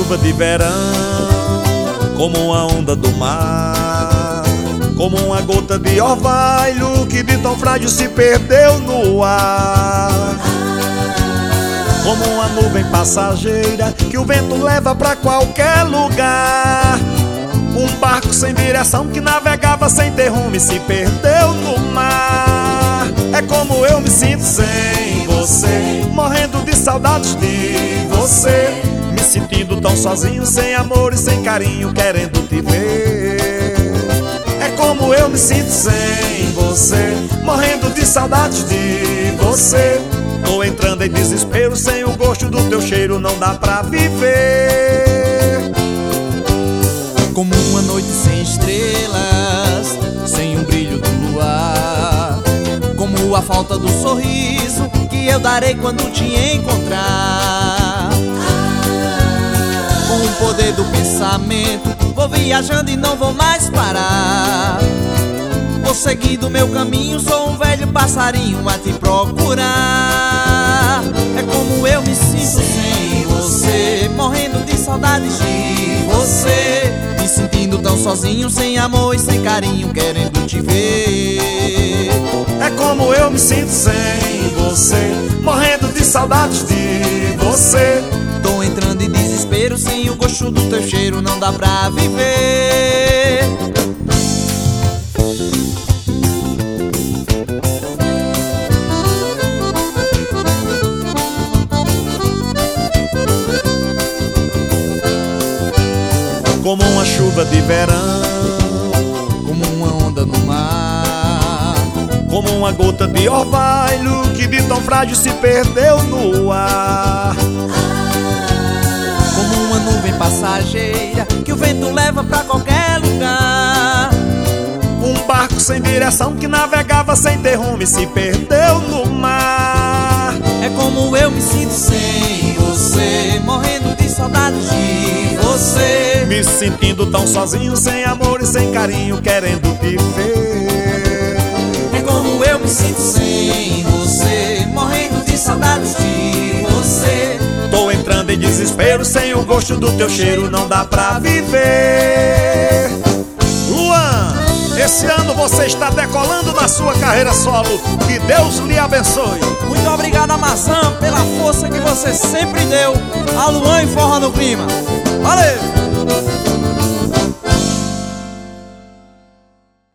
chuva de verão, como uma onda do mar, como uma gota de orvalho que de tão frágil se perdeu no ar. Como uma nuvem passageira que o vento leva pra qualquer lugar. Um barco sem direção que navegava sem ter rumo e se perdeu no mar. É como eu me sinto sem você, morrendo de saudades de você, me sentindo tão sozinho, sem amor e sem carinho, querendo te ver. É como eu me sinto sem você, morrendo de saudades de você. Tô entrando em desespero, sem o gosto do teu cheiro não dá pra viver. Como uma noite sem estrelas, sem um brilho do luar, como a falta do sorriso que eu darei quando te encontrar. Com o poder do pensamento vou viajando e não vou mais parar. Vou seguindo meu caminho, sou um velho passarinho a te procurar. É como eu me sinto sem você, morrendo de saudades de você, me sentindo tão sozinho, sem amor e sem carinho, querendo te ver. É como eu me sinto sem você, morrendo de saudades de você. Tô entrando em desespero, sem o gosto do teu cheiro não dá pra viver. Como uma chuva de verão, como uma onda no mar, como uma gota de orvalho que de tão frágil se perdeu no ar. Como uma nuvem passageira que o vento leva pra qualquer lugar. Um barco sem direção que navegava sem ter rumo e se perdeu no mar. É como eu me sinto sem você, morrendo de saudade de você, me sentindo tão sozinho, sem amor e sem carinho, querendo te ver. É como eu me sinto sem você, morrendo de saudades de você. Tô entrando em desespero, sem o gosto do teu cheiro não dá pra viver. Luan, esse ano você está decolando na sua carreira solo. Que Deus lhe abençoe. Muito obrigado, Amazã, pela força que você sempre deu a Luan e Forró no Clima. Valeu!